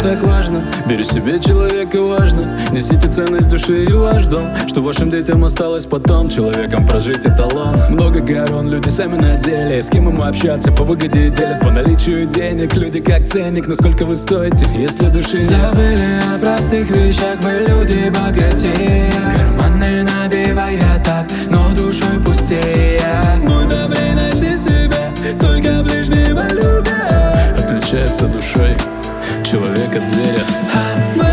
так важно. Беру себе человека, важно. Несите ценность души и ваш дом, что вашим детям осталось потом. Человеком прожить эталон. Много горон, люди сами на деле. С кем им общаться, по выгоде делят, по наличию денег. Люди как ценник, насколько вы стоите, если души нет. Забыли о простых вещах, мы люди богатее. Карманы набивая так, но душой пустее. Будь добрей, начни себя, только ближнего любя. Отличается душой человек от зверя.